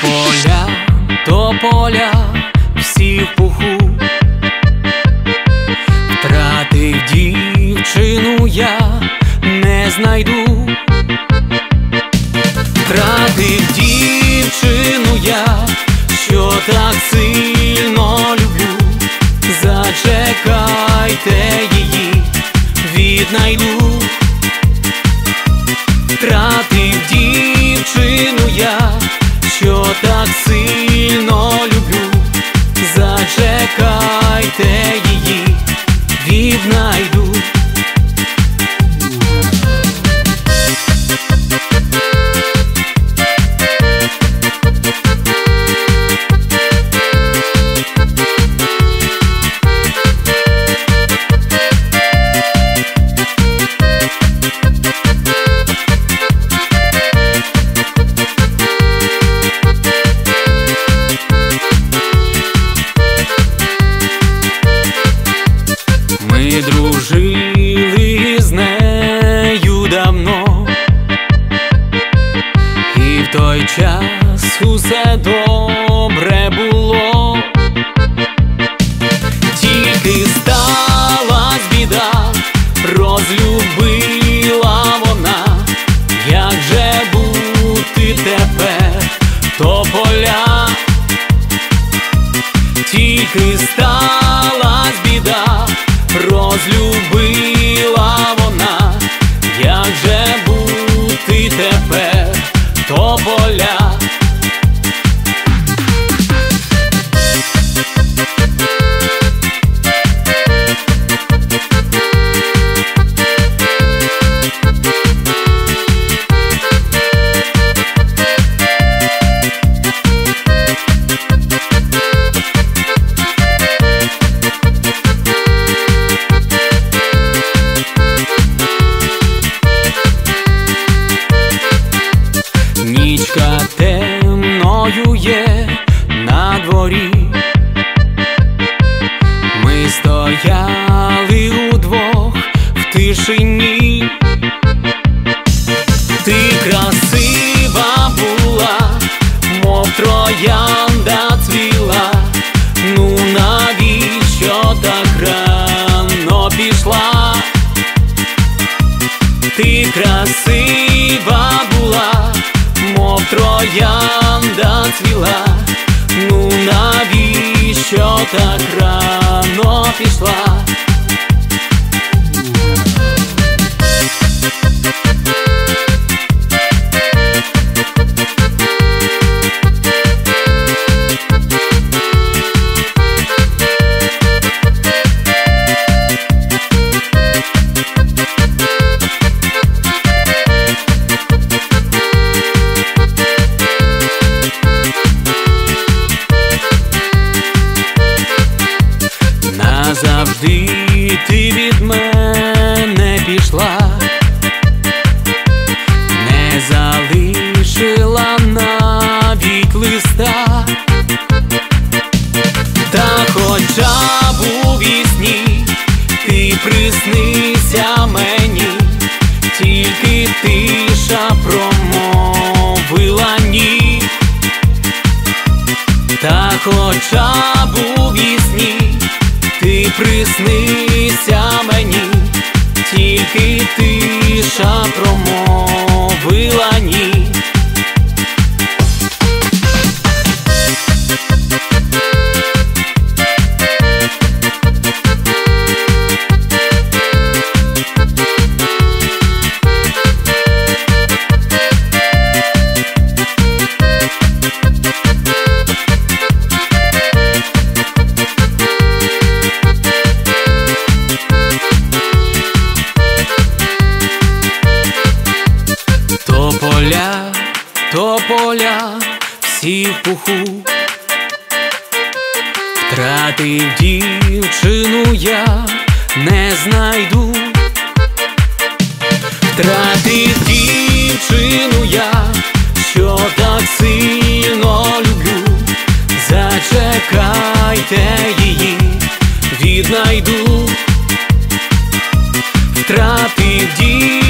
тополя, всі в пуху. Втратив дівчину я, не знайду. Втратив дівчину я, що так сильно люблю. Зачекайте її, віднайду. Втратив дівчину я, що так сильно люблю. Зачекайте її, віднайду. Ми дружили з нею давно, і в той час усе добре було. Тільки сталась біда, розлюбила вона. Як же бути тепер, тополя? Тільки сталась біда, розлюбила вона. Як же бути тепер, тополя? Нічка темною є на дворі. Ми стояли удвох в тишині. Ти красива була, мов троянда цвіла. Ну навіщо так рано пішла? Ти красива була, мов троянда цвіла. Ну навіщо так рано пішла? Назавжди ти від мене пішла, не залишила навіть листа. Та хоча б у вісні ти приснися мені, тільки тиша промовила ні. Та хоча б у вісні ти приснися мені, тільки тиша промовила ні. Тополя, всі в пуху. Втратив дівчину я, не знайду. Втратив дівчину я, що так сильно люблю. Зачекайте її, віднайду. Втратив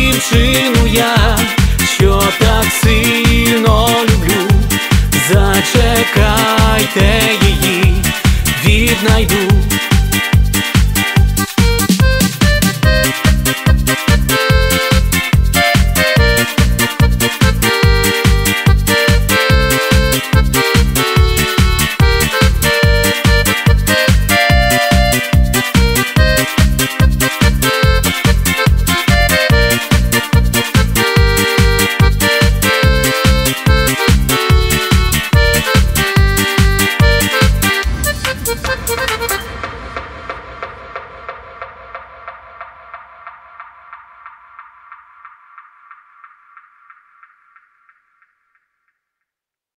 дівчину я, що так сильно люблю. знайду.